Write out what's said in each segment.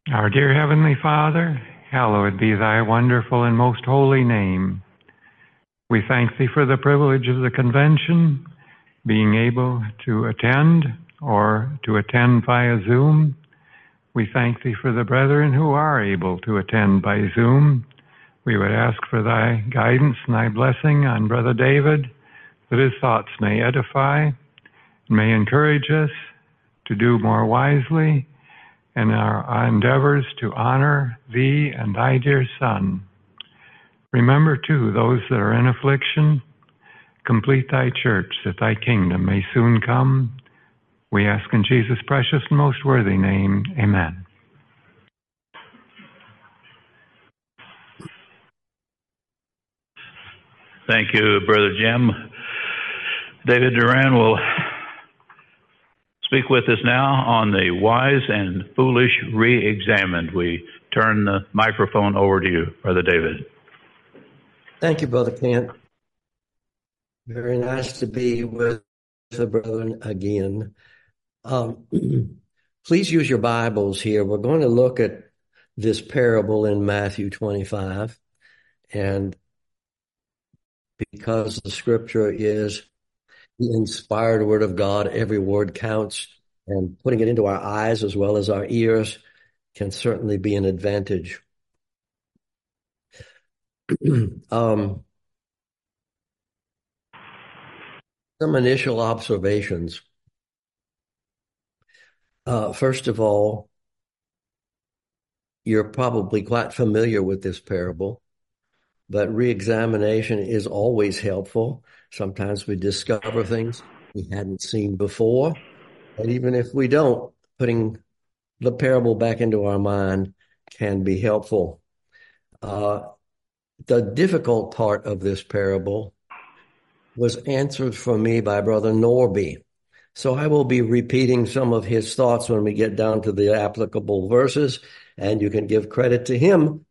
Our dear Heavenly Father, hallowed be thy wonderful and most holy name. We thank thee for the privilege of the convention, being able to attend or to attend via Zoom. We thank thee for the brethren who are able to attend by Zoom. We would ask for thy guidance and thy blessing on Brother David, that his thoughts may edify, may encourage us to do more wisely, and our endeavors to honor thee and thy dear Son. Remember, too, those that are in affliction. Complete thy church, that thy kingdom may soon come. We ask in Jesus' precious and most worthy name. Amen. Thank you, Brother Jim. David Duran will speak with us now on the wise and foolish re-examined. We turn the microphone over to you, Brother David. Thank you, Brother Kent. Very nice to be with the brethren again. Please use your Bibles here. We're going to look at this parable in Matthew 25. And because the scripture is the inspired word of God, every word counts, and putting it into our eyes as well as our ears can certainly be an advantage. Some initial observations. First of all, you're probably quite familiar with this parable, but re-examination is always helpful. Sometimes we discover things we hadn't seen before. And even if we don't, putting the parable back into our mind can be helpful. The difficult part of this parable was answered for me by Brother Norby. So I will be repeating some of his thoughts when we get down to the applicable verses, and you can give credit to him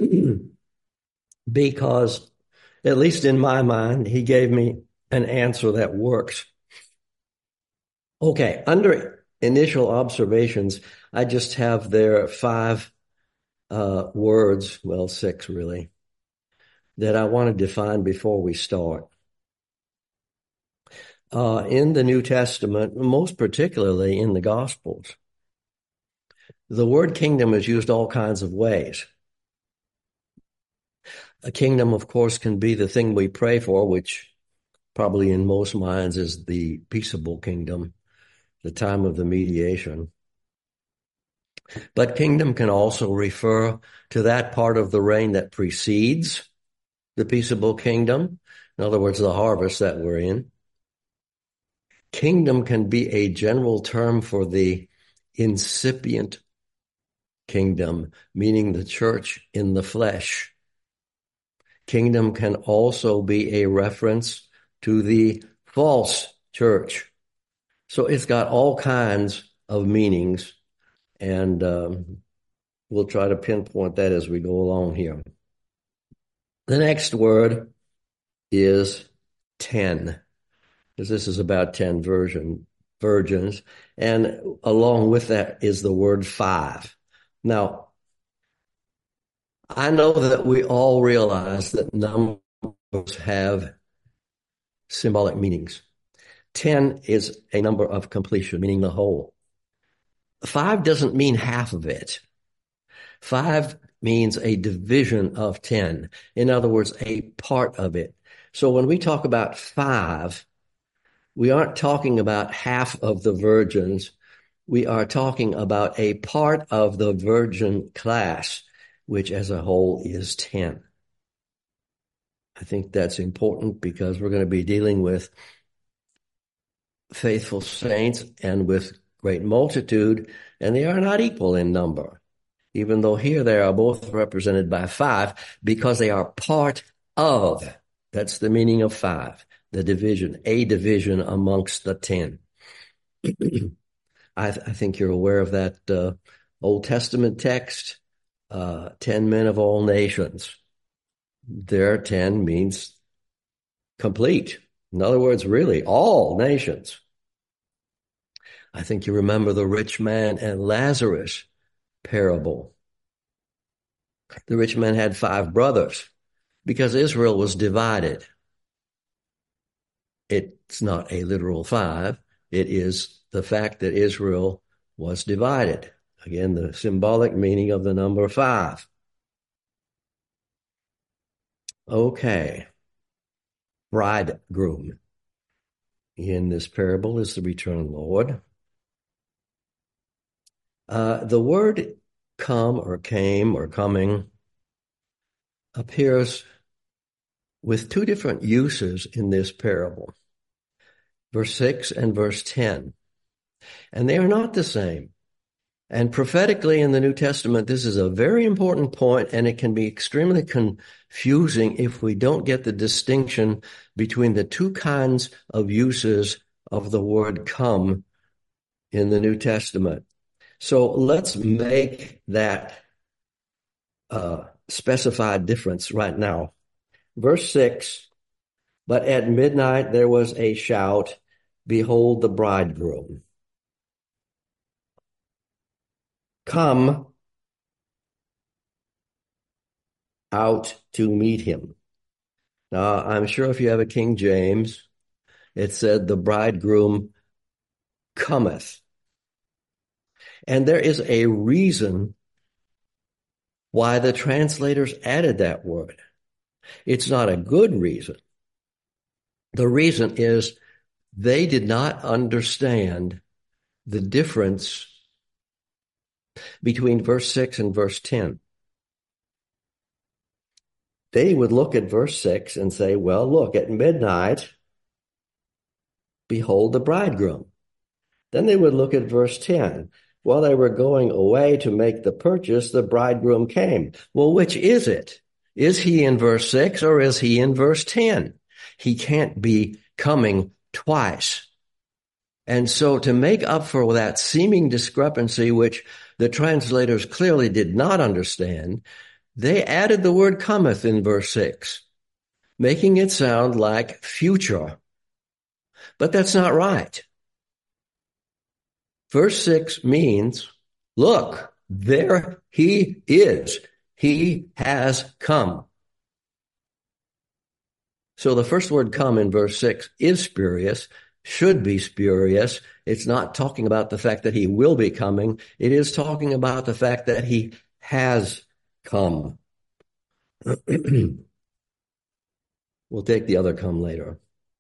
because, at least in my mind, he gave me an answer that works. Okay, under initial observations, I just have there 5 words, well, 6 really, that I want to define before we start. In the New Testament, most particularly in the Gospels, the word kingdom is used all kinds of ways. A kingdom, of course, can be the thing we pray for, which probably in most minds is the peaceable kingdom, the time of the mediation. But kingdom can also refer to that part of the reign that precedes the peaceable kingdom. In other words, the harvest that we're in. Kingdom can be a general term for the incipient kingdom, meaning the church in the flesh. Kingdom can also be a reference to the false church. So it's got all kinds of meanings, and we'll try to pinpoint that as we go along here. The next word is 10, because this is about 10 virgins, and along with that is the word 5. Now, I know that we all realize that numbers have symbolic meanings. 10 is a number of completion, meaning the whole. 5 doesn't mean half of it. 5 means a division of 10. In other words, a part of it. So when we talk about 5, we aren't talking about half of the virgins. We are talking about a part of the virgin class, which as a whole is 10. I think that's important because we're going to be dealing with faithful saints and with great multitude, and they are not equal in number, even though here they are both represented by 5 because they are part of. That's the meaning of 5, the division, a division amongst the 10. I think you're aware of that Old Testament text, 10 men of all nations. There, 10 means complete. In other words, really, all nations. I think you remember the rich man and Lazarus. parable. The rich man had 5 brothers because Israel was divided. It's not a literal 5. It is the fact that Israel was divided. Again, the symbolic meaning of the number 5. Okay. Bridegroom in this parable is the returned Lord. The word come or came or coming appears with 2 different uses in this parable. Verse 6 and verse 10. And they are not the same. And prophetically in the New Testament, this is a very important point, and it can be extremely confusing if we don't get the distinction between the 2 kinds of uses of the word come in the New Testament. So let's make that specified difference right now. Verse 6, but at midnight there was a shout, behold the bridegroom. Come out to meet him. Now, I'm sure if you have a King James, it said the bridegroom cometh. And there is a reason why the translators added that word. It's not a good reason. The reason is they did not understand the difference between verse 6 and verse 10. They would look at verse 6 and say, well, look, at midnight, behold the bridegroom. Then they would look at verse 10. While they were going away to make the purchase, the bridegroom came. Well, which is it? Is he in verse 6 or is he in verse 10? He can't be coming twice. And so to make up for that seeming discrepancy, which the translators clearly did not understand, they added the word cometh in verse 6, making it sound like future. But that's not right. Verse 6 means, look, there he is. He has come. So the first word come in verse 6 is spurious, should be spurious. It's not talking about the fact that he will be coming. It is talking about the fact that he has come. We'll take the other come later.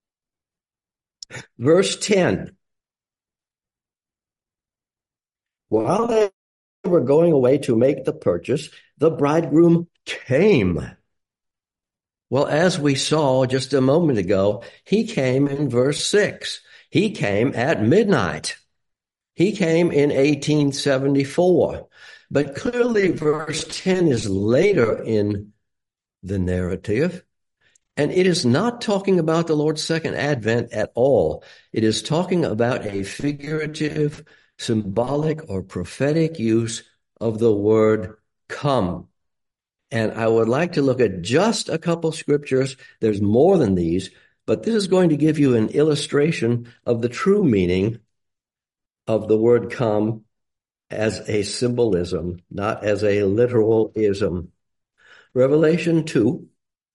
Verse 10. While they were going away to make the purchase, the bridegroom came. Well, as we saw just a moment ago, he came in verse 6. He came at midnight. He came in 1874. But clearly verse 10 is later in the narrative, and it is not talking about the Lord's second advent at all. It is talking about a figurative, symbolic, or prophetic use of the word come. And I would like to look at just a couple scriptures. There's more than these, but this is going to give you an illustration of the true meaning of the word come as a symbolism, not as a literalism. Revelation 2,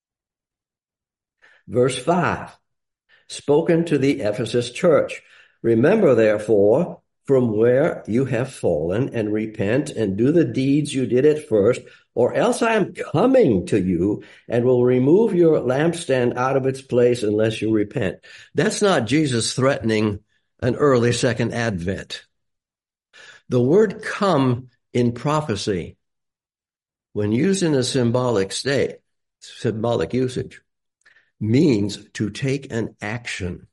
verse 5, spoken to the Ephesus church. Remember, therefore, from where you have fallen, and repent and do the deeds you did at first, or else I am coming to you and will remove your lampstand out of its place unless you repent. That's not Jesus threatening an early second advent. The word come in prophecy, when used in a symbolic state, symbolic usage, means to take an action.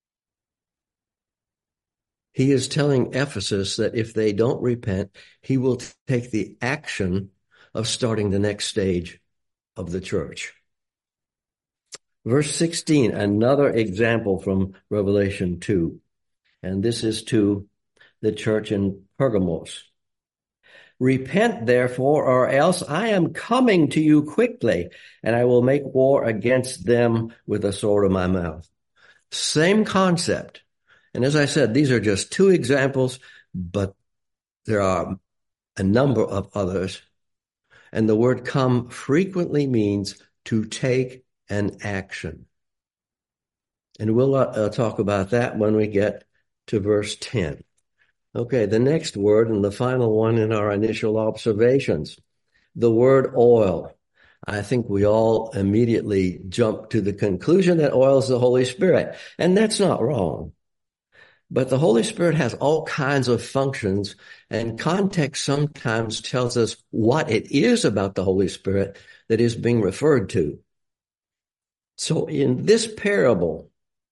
He is telling Ephesus that if they don't repent, he will take the action of starting the next stage of the church. Verse 16, another example from Revelation 2. And this is to the church in Pergamos. Repent, therefore, or else I am coming to you quickly, and I will make war against them with the sword of my mouth. Same concept. And as I said, these are just 2 examples, but there are a number of others. And the word come frequently means to take an action. And we'll talk about that when we get to verse 10. Okay, the next word and the final one in our initial observations, the word oil. I think we all immediately jump to the conclusion that oil is the Holy Spirit, and that's not wrong. But the Holy Spirit has all kinds of functions, and context sometimes tells us what it is about the Holy Spirit that is being referred to. So in this parable,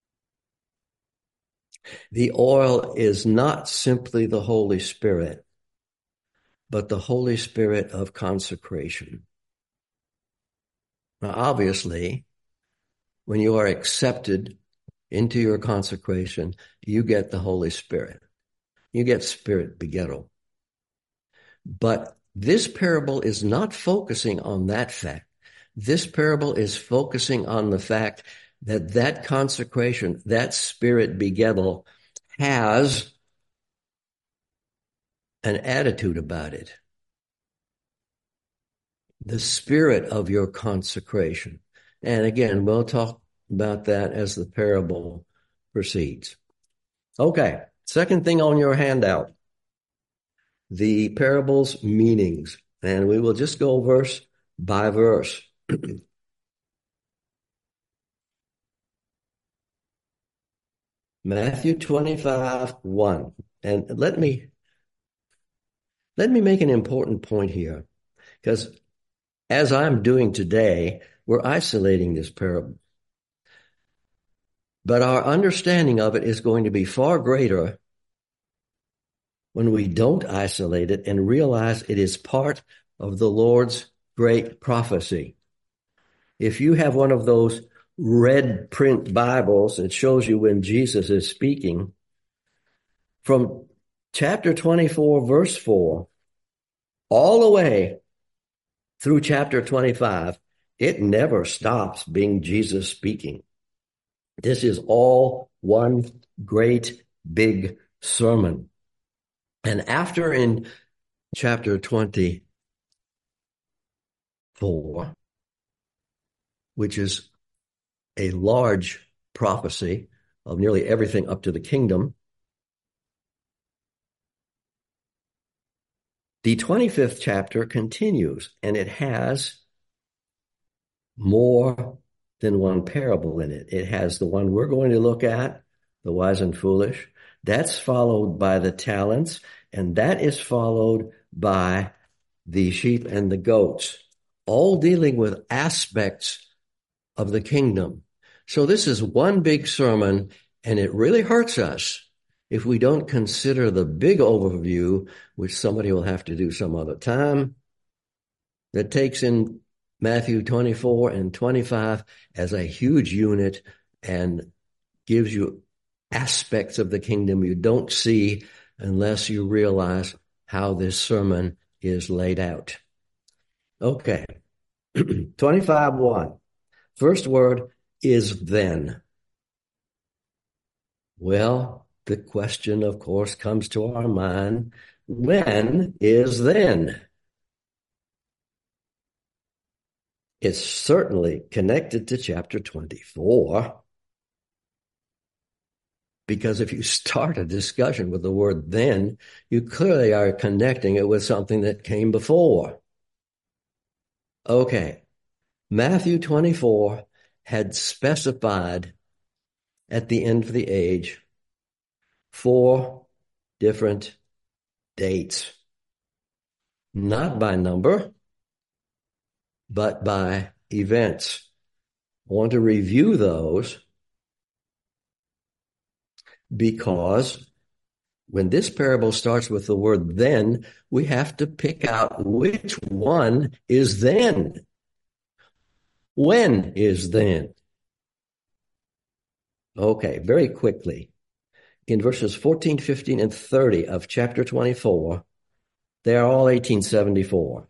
the oil is not simply the Holy Spirit, but the Holy Spirit of consecration. Now, obviously, when you are accepted into your consecration, you get the Holy Spirit. You get Spirit begettal. But this parable is not focusing on that fact. This parable is focusing on the fact that that consecration, that Spirit begettal, has an attitude about it. The spirit of your consecration. And again, we'll talk about that as the parable proceeds. Okay, second thing on your handout, the parable's meanings. And we will just go verse by verse. Matthew 25:1. And let me make an important point here, because as I'm doing today, we're isolating this parable. But our understanding of it is going to be far greater when we don't isolate it and realize it is part of the Lord's great prophecy. If you have one of those red print Bibles, it shows you when Jesus is speaking. From chapter 24, verse 4, all the way through chapter 25, it never stops being Jesus speaking. This is all one great big sermon. And after in chapter 24, which is a large prophecy of nearly everything up to the kingdom, the 25th chapter continues, and it has more than one parable in it. It has the one we're going to look at, the wise and foolish. That's followed by the talents, and that is followed by the sheep and the goats, all dealing with aspects of the kingdom. So this is one big sermon, and it really hurts us if we don't consider the big overview, which somebody will have to do some other time, that takes in Matthew 24 and 25 as a huge unit and gives you aspects of the kingdom you don't see unless you realize how this sermon is laid out. Okay, 25:1. First word is then. Well, the question, of course, comes to our mind, when is then? It's certainly connected to chapter 24, because if you start a discussion with the word then, you clearly are connecting it with something that came before. Okay, Matthew 24 had specified at the end of the age 4 different dates, not by number, but by events. I want to review those because when this parable starts with the word then, we have to pick out which one is then. When is then? Okay, very quickly. In verses 14, 15, and 30 of chapter 24, they are all 1874.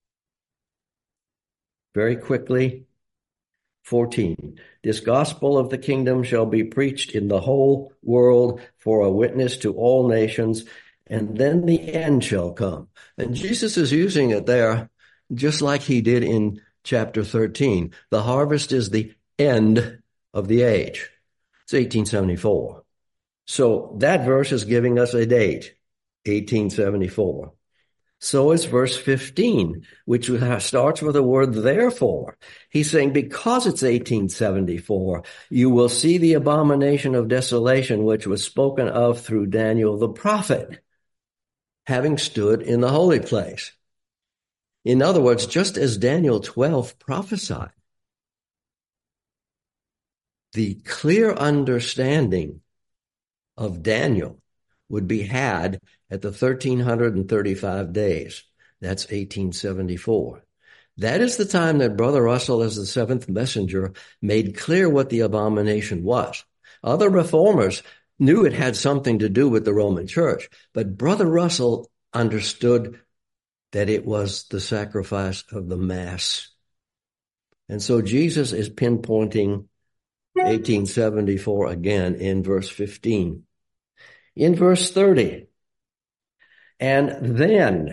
Very quickly, 14. This gospel of the kingdom shall be preached in the whole world for a witness to all nations, and then the end shall come. And Jesus is using it there just like he did in chapter 13. The harvest is the end of the age. It's 1874. So that verse is giving us a date, 1874. So is verse 15, which starts with the word therefore. He's saying, because it's 1874, you will see the abomination of desolation, which was spoken of through Daniel the prophet, having stood in the holy place. In other words, just as Daniel 12 prophesied, the clear understanding of Daniel would be had at the 1335 days. That's 1874. That is the time that Brother Russell, as the seventh messenger, made clear what the abomination was. Other reformers knew it had something to do with the Roman Church, but Brother Russell understood that it was the sacrifice of the Mass. And so Jesus is pinpointing 1874 again in verse 15. In verse 30, and then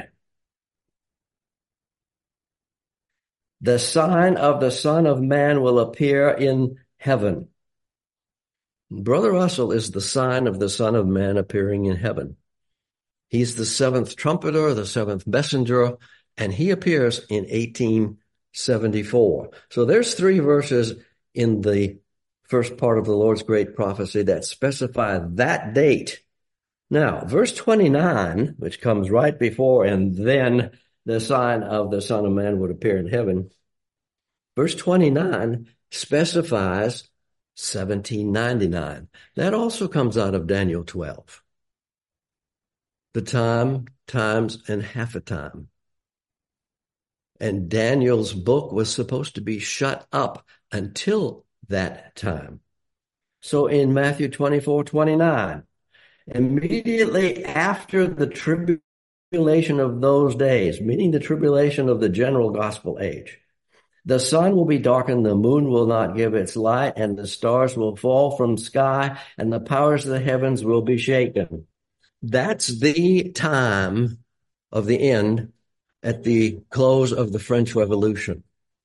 the sign of the Son of Man will appear in heaven. Brother Russell is the sign of the Son of Man appearing in heaven. He's the seventh trumpeter, the seventh messenger, and he appears in 1874. So there's three verses in the first part of the Lord's great prophecy that specify that date. Now, verse 29, which comes right before, and then the sign of the Son of Man would appear in heaven. Verse 29 specifies 1799. That also comes out of Daniel 12. The time, times, and half a time. And Daniel's book was supposed to be shut up until that time. So in Matthew 24:29, immediately after the tribulation of those days, meaning the tribulation of the general gospel age, the sun will be darkened, the moon will not give its light, and the stars will fall from sky, and the powers of the heavens will be shaken. That's the time of the end at the close of the French Revolution.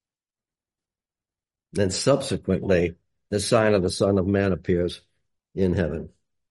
Then subsequently, the sign of the Son of Man appears in heaven.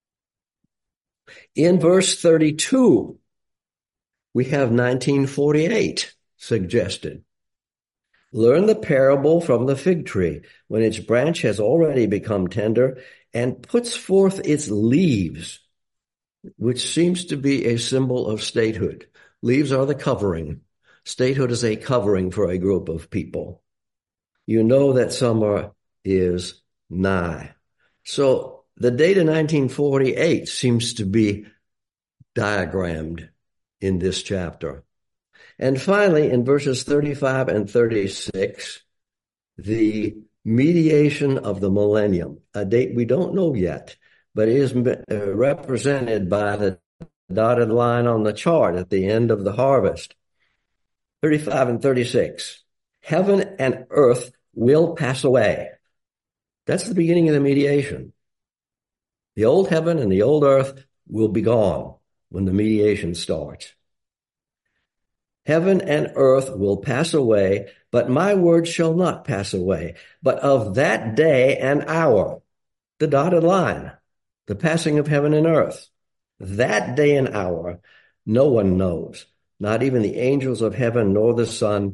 In verse 32, we have 1948 suggested. Learn the parable from the fig tree when its branch has already become tender and puts forth its leaves, which seems to be a symbol of statehood. Leaves are the covering. Statehood is a covering for a group of people. You know that summer is nigh. So the date of 1948 seems to be diagrammed in this chapter. And finally, in verses 35 and 36, the mediation of the millennium, a date we don't know yet, but is represented by the dotted line on the chart at the end of the harvest. 35 and 36. Heaven and earth will pass away. That's the beginning of the mediation. The old heaven and the old earth will be gone when the mediation starts. Heaven and earth will pass away, but my word shall not pass away. But of that day and hour, the dotted line, the passing of heaven and earth, that day and hour, no one knows, not even the angels of heaven nor the Son,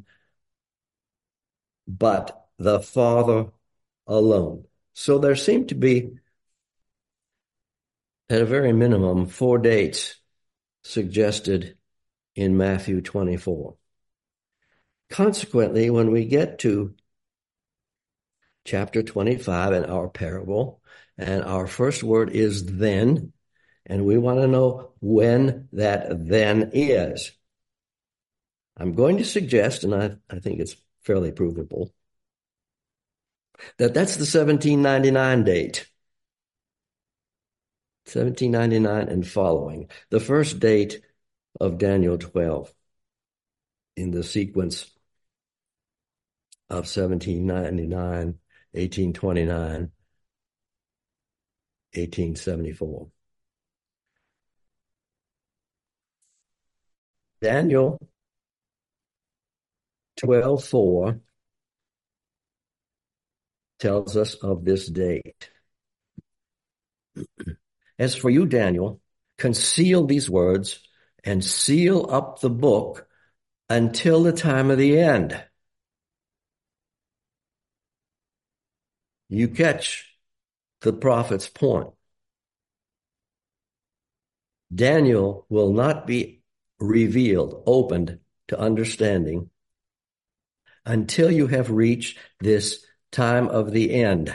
but the Father alone. So there seem to be, at a very minimum, 4 dates suggested in Matthew 24. Consequently, when we get to chapter 25 in our parable, and our first word is then, and we want to know when that then is. I'm going to suggest, and I think it's fairly provable, that that's the 1799 date. 1799 and following, the first date of Daniel 12 in the sequence of 1799, 1829, 1874. Daniel 12:4 tells us of this date. As for you, Daniel, conceal these words and seal up the book until the time of the end. You catch the prophet's point. Daniel will not be revealed, opened to understanding until you have reached this time of the end.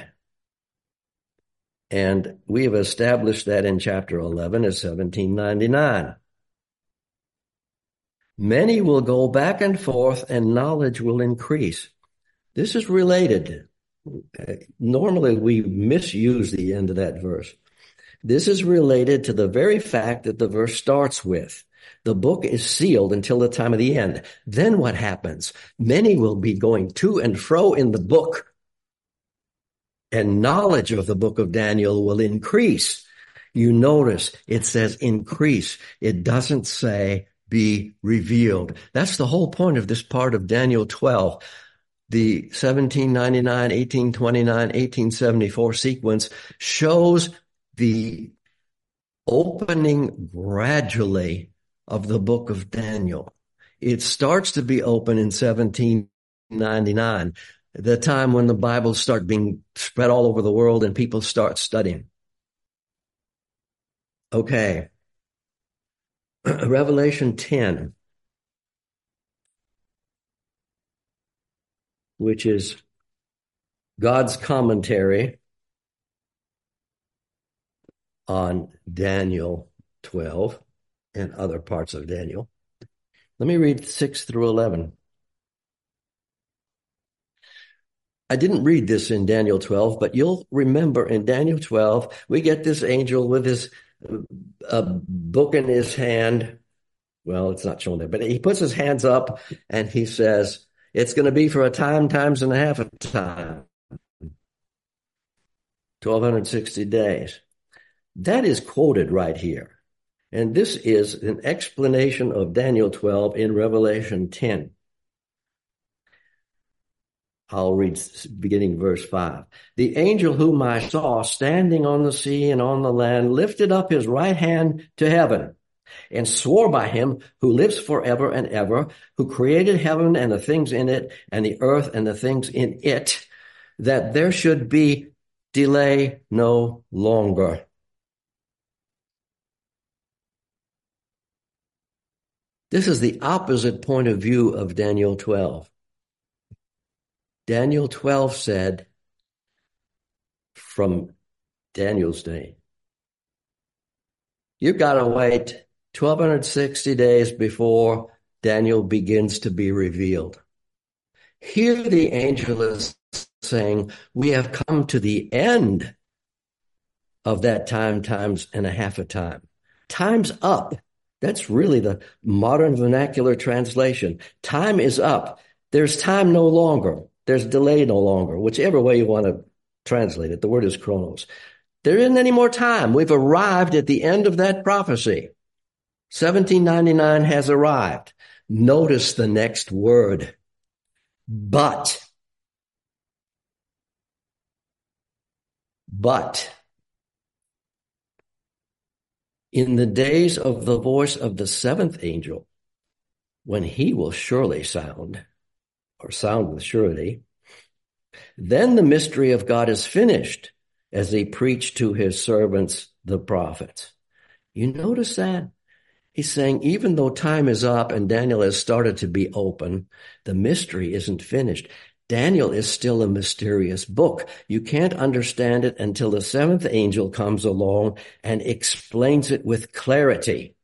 And we have established that in chapter 11 as 1799. Many will go back and forth and knowledge will increase. This is related. Normally we misuse the end of that verse. This is related to the very fact that the verse starts with, the book is sealed until the time of the end. Then what happens? Many will be going to and fro in the book, and knowledge of the book of Daniel will increase. You notice it says increase. It doesn't say be revealed. That's the whole point of this part of Daniel 12. The 1799, 1829, 1874 sequence shows the opening gradually of the book of Daniel. It starts to be open in 1799, the time when the Bibles start being spread all over the world and people start studying. Okay. Revelation 10, which is God's commentary on Daniel 12 and other parts of Daniel. Let me read 6 through 11. I didn't read this in Daniel 12, but you'll remember in Daniel 12, we get this angel with his book in his hand. Well, it's not shown there, but he puts his hands up and he says, it's going to be for a time, times and a half a time. 1,260 days. That is quoted right here. And this is an explanation of Daniel 12 in Revelation 10. I'll read beginning verse 5. The angel whom I saw standing on the sea and on the land lifted up his right hand to heaven and swore by him who lives forever and ever, who created heaven and the things in it, and the earth and the things in it, that there should be delay no longer. This is the opposite point of view of Daniel 12. Daniel 12 said, from Daniel's day, you've got to wait 1,260 days before Daniel begins to be revealed. Here the angel is saying, we have come to the end of that time, times and a half a time. Time's up. That's really the modern vernacular translation. Time is up. There's time no longer. There's delay no longer, whichever way you want to translate it. The word is chronos. There isn't any more time. We've arrived at the end of that prophecy. 1799 has arrived. Notice the next word. But. In the days of the voice of the seventh angel, when he will surely sound, or sound with surety, then the mystery of God is finished, as he preached to his servants, the prophets. You notice that? He's saying, even though time is up and Daniel has started to be open, the mystery isn't finished. Daniel is still a mysterious book. You can't understand it until the seventh angel comes along and explains it with clarity.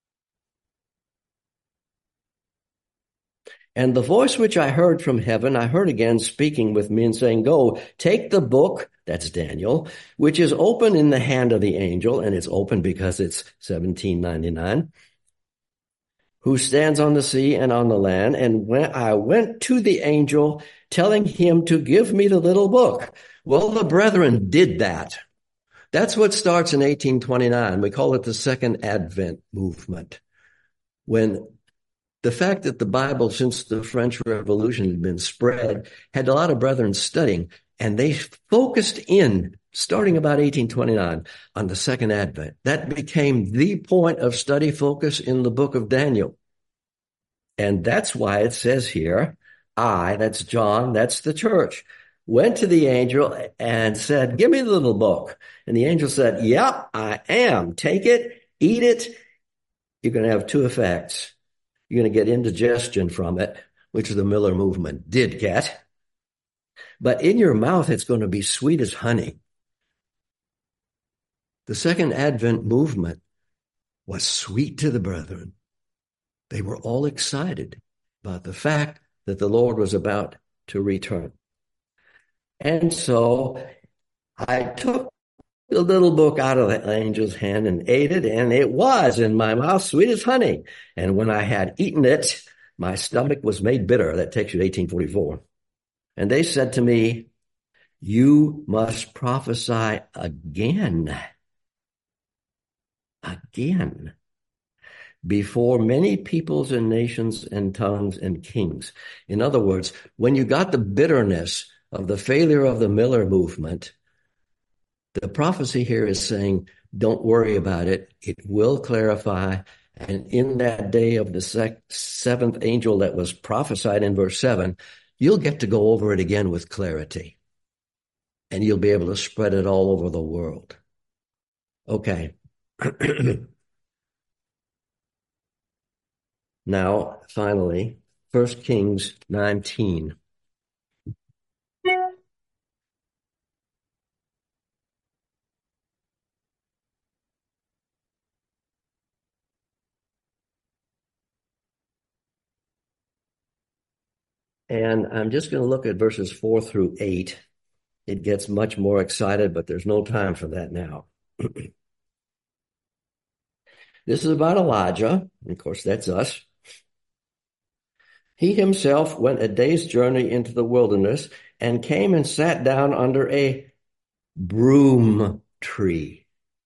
And the voice which I heard from heaven, I heard again speaking with me and saying, go, take the book, that's Daniel, which is open in the hand of the angel, and it's open because it's 1799, who stands on the sea and on the land. And when I went to the angel, telling him to give me the little book. Well, the brethren did that. That's what starts in 1829. We call it the Second Advent movement. When the fact that the Bible, since the French Revolution had been spread, had a lot of brethren studying, and they focused in, starting about 1829, on the second advent. That became the point of study focus in the book of Daniel. And that's why it says here, that's John, that's the church, went to the angel and said, give me the little book. And the angel said, yep, I am. Take it, eat it. You're going to have two effects. You're going to get indigestion from it, which the Miller movement did get. But in your mouth, it's going to be sweet as honey. The second Advent movement was sweet to the brethren. They were all excited about the fact that the Lord was about to return. And so I took the little book out of the angel's hand and ate it, and it was in my mouth sweet as honey. And when I had eaten it, my stomach was made bitter. That takes you to 1844. And they said to me, you must prophesy again. Again. Before many peoples and nations and tongues and kings. In other words, when you got the bitterness of the failure of the Miller movement, the prophecy here is saying, don't worry about it. It will clarify. And in that day of the seventh angel that was prophesied in verse 7, you'll get to go over it again with clarity. And you'll be able to spread it all over the world. Okay. Now, finally, 1 Kings 19. And I'm just going to look at verses 4 through 8. It gets much more excited, but there's no time for that now. This is about Elijah. Of course, that's us. He himself went a day's journey into the wilderness and came and sat down under a broom tree.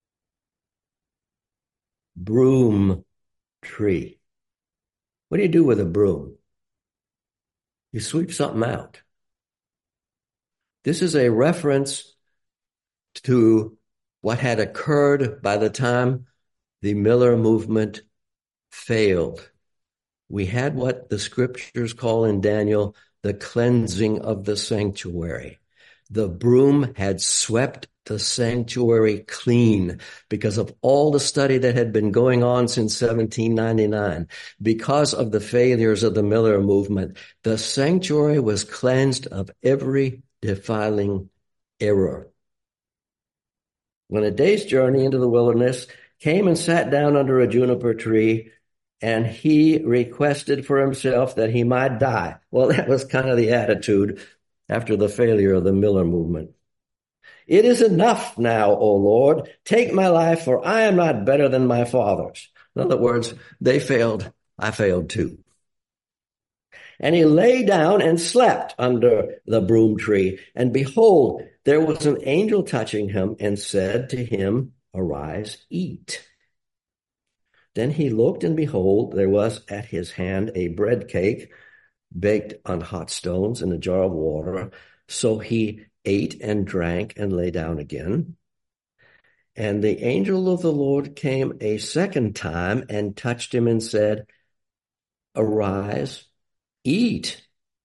Broom tree. What do you do with a broom? You sweep something out. This is a reference to what had occurred by the time the Miller movement failed. We had what the scriptures call in Daniel the cleansing of the sanctuary. The broom had swept the sanctuary clean because of all the study that had been going on since 1799. Because of the failures of the Miller movement, the sanctuary was cleansed of every defiling error. When a day's journey into the wilderness, came and sat down under a juniper tree, and he requested for himself that he might die. Well, that was kind of the attitude after the failure of the Miller movement. It is enough now, O Lord. Take my life, for I am not better than my fathers. In other words, they failed. I failed too. And he lay down and slept under the broom tree. And behold, there was an angel touching him and said to him, arise, eat. Then he looked, and behold, there was at his hand a bread cake baked on hot stones in a jar of water. So he ate and drank and lay down again. And the angel of the Lord came a second time and touched him and said, arise, eat,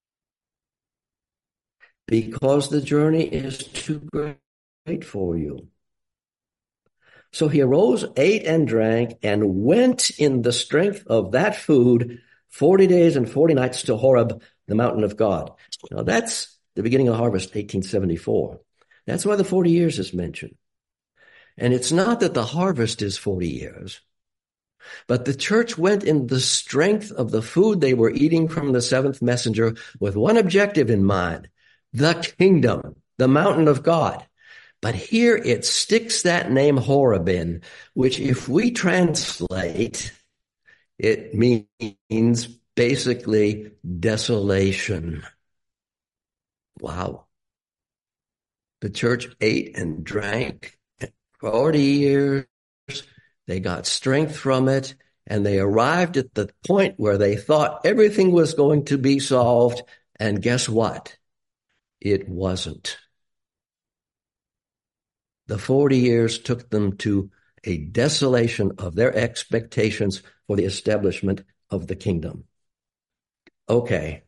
because the journey is too great for you. So he arose, ate and drank, and went in the strength of that food 40 days and 40 nights to Horeb, the mountain of God. Now that's the beginning of harvest, 1874. That's why the 40 years is mentioned. And it's not that the harvest is 40 years, but the church went in the strength of the food they were eating from the seventh messenger with one objective in mind, the kingdom, the mountain of God. But here it sticks that name Horeb in, which if we translate, it means basically desolation. Wow. The church ate and drank 40 years. They got strength from it, And they arrived at the point where they thought everything was going to be solved. And guess what? It wasn't. The 40 years took them to a desolation of their expectations for the establishment of the kingdom. Okay.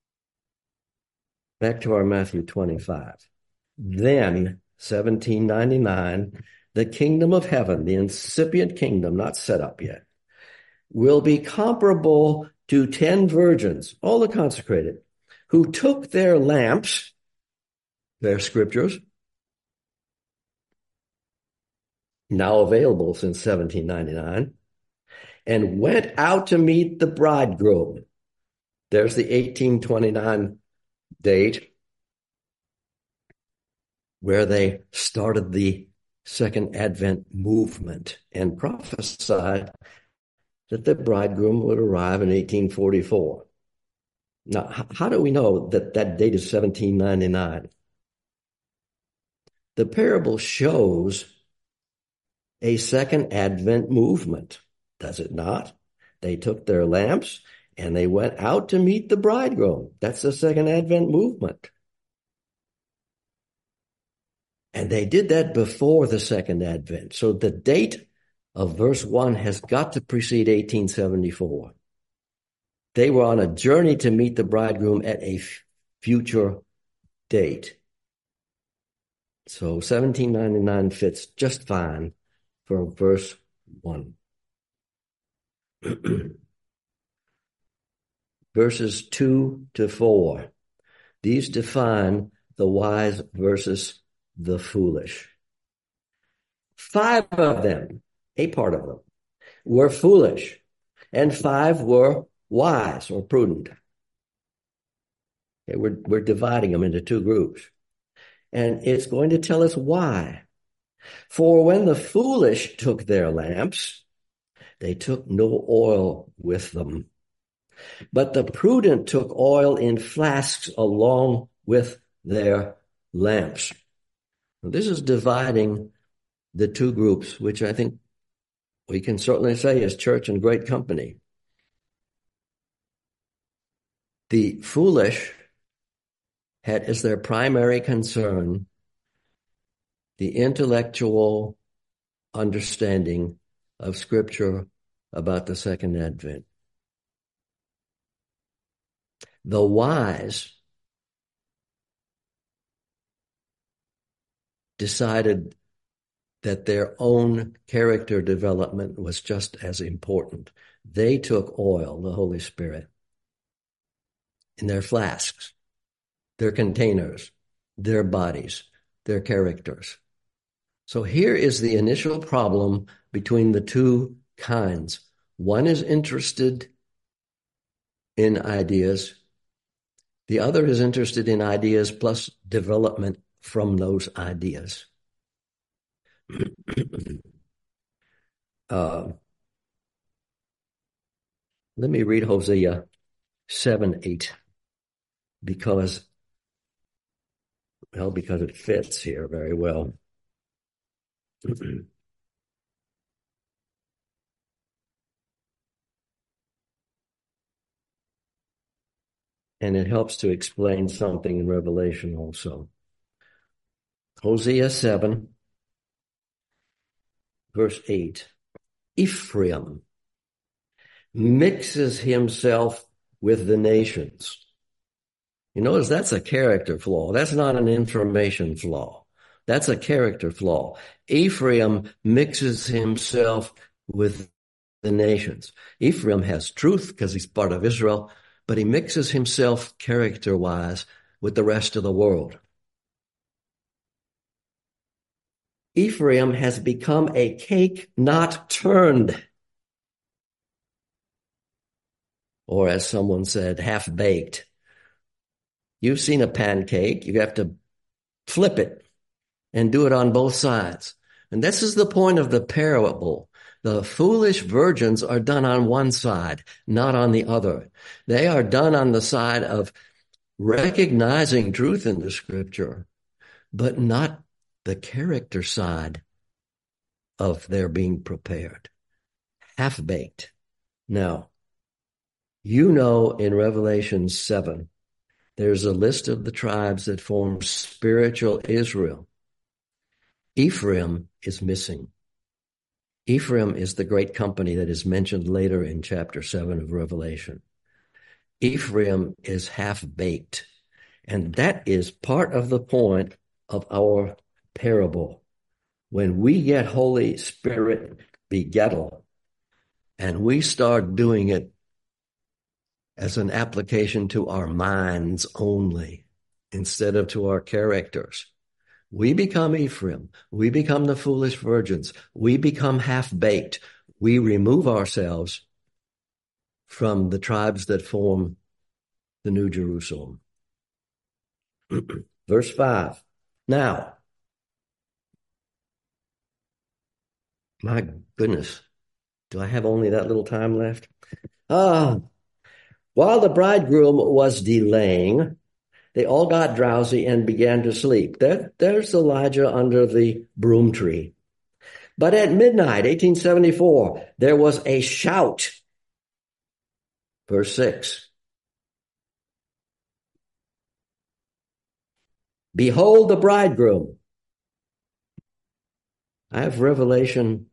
Back to our Matthew 25. Then, 1799, the kingdom of heaven, the incipient kingdom, not set up yet, will be comparable to 10 virgins, all the consecrated, who took their lamps, their scriptures, now available since 1799, and went out to meet the bridegroom. There's the 1829 date where they started the Second Advent movement and prophesied that the bridegroom would arrive in 1844. Now, how do we know that that date is 1799? The parable shows a Second Advent movement, does it not? They took their lamps and they went out to meet the bridegroom. That's the Second Advent movement. And they did that before the Second Advent. So the date of verse 1 has got to precede 1874. They were on a journey to meet the bridegroom at a future date. So 1799 fits just fine for verse 1. Verses 2 to 4. These define the wise versus the foolish. 5 of them, a part of them, were foolish, and 5 were wise or prudent. Okay, we're dividing them into 2 groups. And it's going to tell us why. For when the foolish took their lamps, they took no oil with them. But the prudent took oil in flasks along with their lamps. This is dividing the 2 groups, which I think we can certainly say is church and great company. The foolish had as their primary concern the intellectual understanding of Scripture about the Second Advent. The wise decided that their own character development was just as important. They took oil, the Holy Spirit, in their flasks, their containers, their bodies, their characters. So here is the initial problem between the 2 kinds. One is interested in ideas. The other is interested in ideas plus development from those ideas. Let me read Hosea 7:8 because it fits here very well. And it helps to explain something in Revelation also. Hosea 7, verse 8. Ephraim mixes himself with the nations. You notice that's a character flaw. That's not an information flaw. That's a character flaw. Ephraim mixes himself with the nations. Ephraim has truth because he's part of Israel, but he mixes himself character-wise with the rest of the world. Ephraim has become a cake not turned. Or as someone said, half-baked. You've seen a pancake. You have to flip it and do it on both sides. And this is the point of the parable. The foolish virgins are done on one side, not on the other. They are done on the side of recognizing truth in the Scripture, but not the character side of their being prepared. Half-baked. Now, you know in Revelation 7, there's a list of the tribes that form spiritual Israel. Ephraim is missing. Ephraim is the great company that is mentioned later in chapter 7 of Revelation. Ephraim is half-baked, and that is part of the point of our parable. When we get Holy Spirit begettal, and we start doing it as an application to our minds only, instead of to our characters, we become Ephraim. We become the foolish virgins. We become half-baked. We remove ourselves from the tribes that form the New Jerusalem. Verse 5. Now, my goodness, do I have only that little time left? While the bridegroom was delaying, they all got drowsy and began to sleep. There's Elijah under the broom tree. But at midnight, 1874, there was a shout. Verse 6. Behold the bridegroom. I have Revelation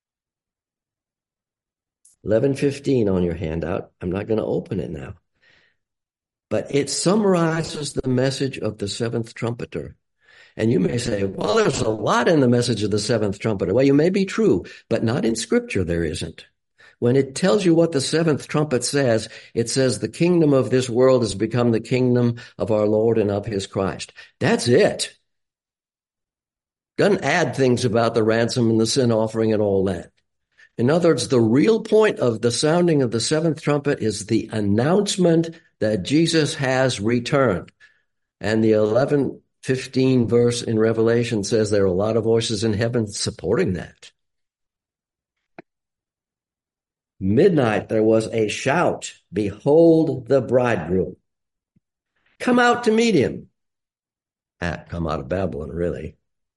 11:15 on your handout. I'm not going to open it now. But it summarizes the message of the seventh trumpeter. And you may say, well, there's a lot in the message of the seventh trumpeter. Well, you may be true, but not in Scripture there isn't. When it tells you what the seventh trumpet says, it says the kingdom of this world has become the kingdom of our Lord and of his Christ. That's it. Doesn't add things about the ransom and the sin offering and all that. In other words, the real point of the sounding of the seventh trumpet is the announcement that Jesus has returned. And the 11:15 verse in Revelation says there are a lot of voices in heaven supporting that. Midnight, there was a shout, behold the bridegroom. Come out to meet him. Come out of Babylon, really.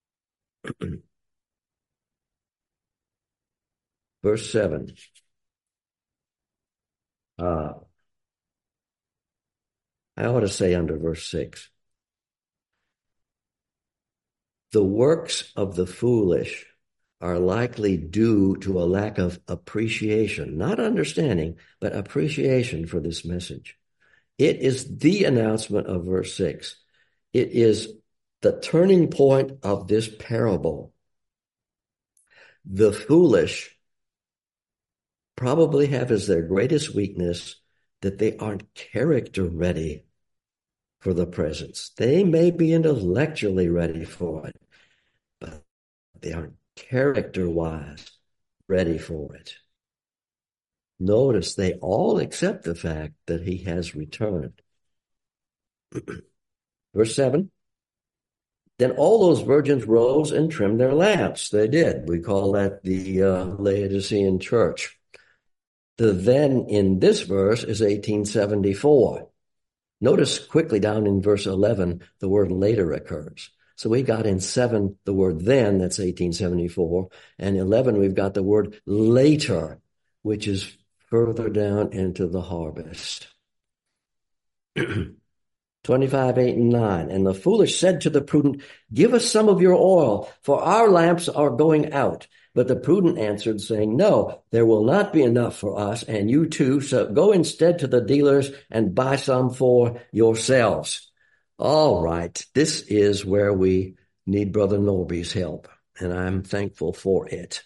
Verse 7. I ought to say under verse 6. The works of the foolish are likely due to a lack of appreciation, not understanding, but appreciation for this message. It is the announcement of verse 6. It is the turning point of this parable. The foolish probably have as their greatest weakness that they aren't character ready for the presence. They may be intellectually ready for it, but they aren't character-wise ready for it. Notice they all accept the fact that he has returned. Verse 7. Then all those virgins rose and trimmed their lamps. They did. We call that the Laodicean church. The then in this verse is 1874. Notice quickly down in verse 11, the word later occurs. So we got in 7 the word then, that's 1874, and 11 we've got the word later, which is further down into the harvest. 25, 8, and 9. And the foolish said to the prudent, give us some of your oil, for our lamps are going out. But the prudent answered, saying, no, there will not be enough for us and you too, so go instead to the dealers and buy some for yourselves. All right, this is where we need Brother Norby's help, and I'm thankful for it.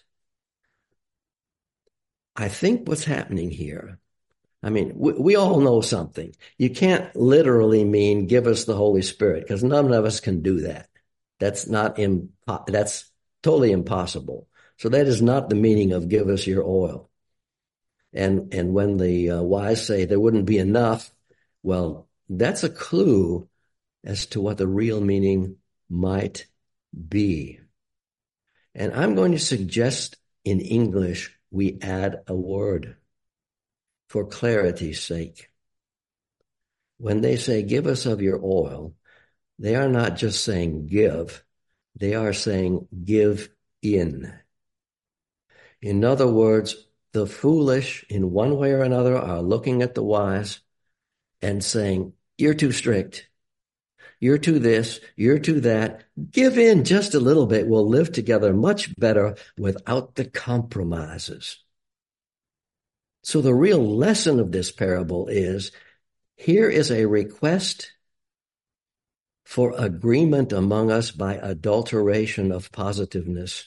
I think what's happening here, I mean, we all know something. You can't literally mean give us the Holy Spirit, because none of us can do that. That's totally impossible. So that is not the meaning of give us your oil. And when the wise say there wouldn't be enough, well, that's a clue as to what the real meaning might be. And I'm going to suggest in English we add a word for clarity's sake. When they say, give us of your oil, they are not just saying give, they are saying give in. In other words, The foolish, in one way or another, are looking at the wise and saying, you're too strict. You're too this, you're too that. Give in just a little bit. We'll live together much better without the compromises. So the real lesson of this parable is, here is a request for agreement among us by adulteration of positiveness.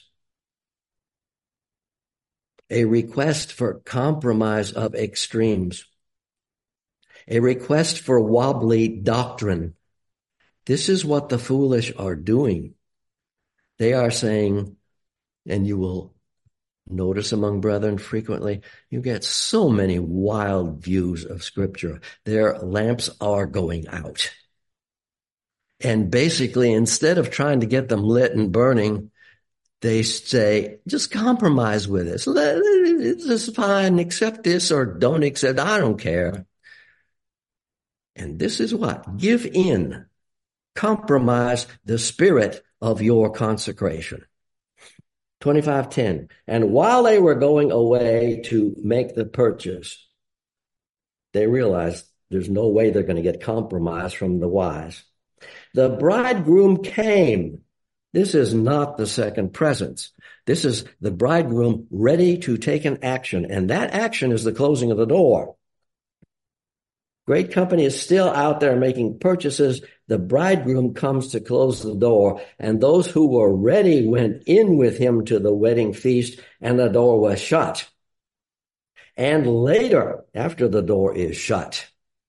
A request for compromise of extremes. A request for wobbly doctrine. This is what the foolish are doing. They are saying, and you will notice among brethren frequently, you get so many wild views of Scripture. Their lamps are going out. And basically, instead of trying to get them lit and burning, they say, just compromise with us. This is fine. Accept this or don't accept. I don't care. And this is what? Give in. Compromise the spirit of your consecration. 25:10. And while they were going away to make the purchase, they realized there's no way they're going to get compromise from the wise. The bridegroom came. This is not the second presence. This is the bridegroom ready to take an action, and that action is the closing of the door. Great company is still out there making purchases. The bridegroom comes to close the door, and those who were ready went in with him to the wedding feast, and the door was shut. And later, after the door is shut,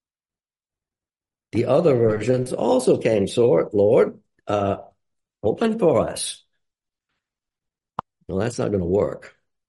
the other virgins also came, so, Lord, open for us. Well, that's not going to work.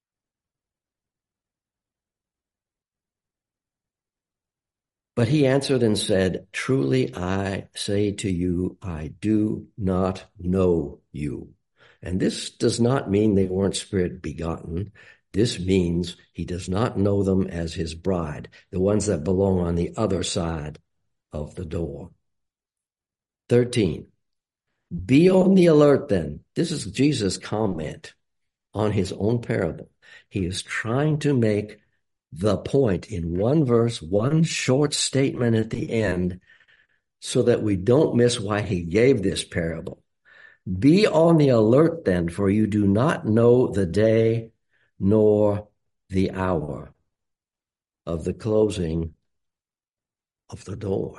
But he answered and said, truly I say to you, I do not know you. And this does not mean they weren't spirit begotten. This means he does not know them as his bride, the ones that belong on the other side of the door. 13. Be on the alert then. This is Jesus' comment on his own parable. He is trying to make the point in one verse, one short statement at the end, so that we don't miss why he gave this parable. Be on the alert then, for you do not know the day nor the hour of the closing of the door.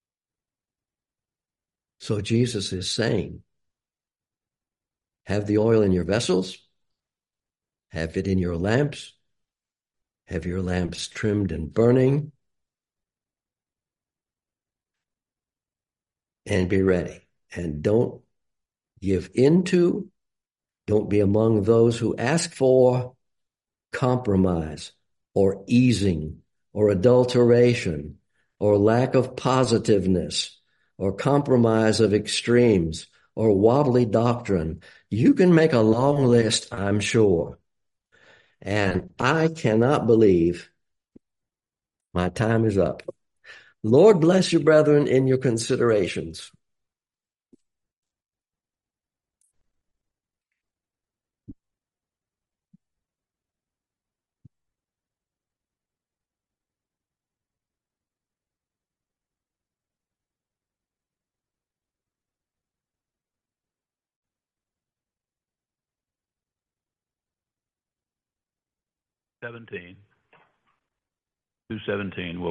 So Jesus is saying, have the oil in your vessels, have it in your lamps, have your lamps trimmed and burning, and be ready. And don't give into, don't be among those who ask for compromise or easing or adulteration or lack of positiveness or compromise of extremes or wobbly doctrine. You can make a long list, I'm sure. And I cannot believe my time is up. Lord bless you, brethren, in your considerations. Two 17.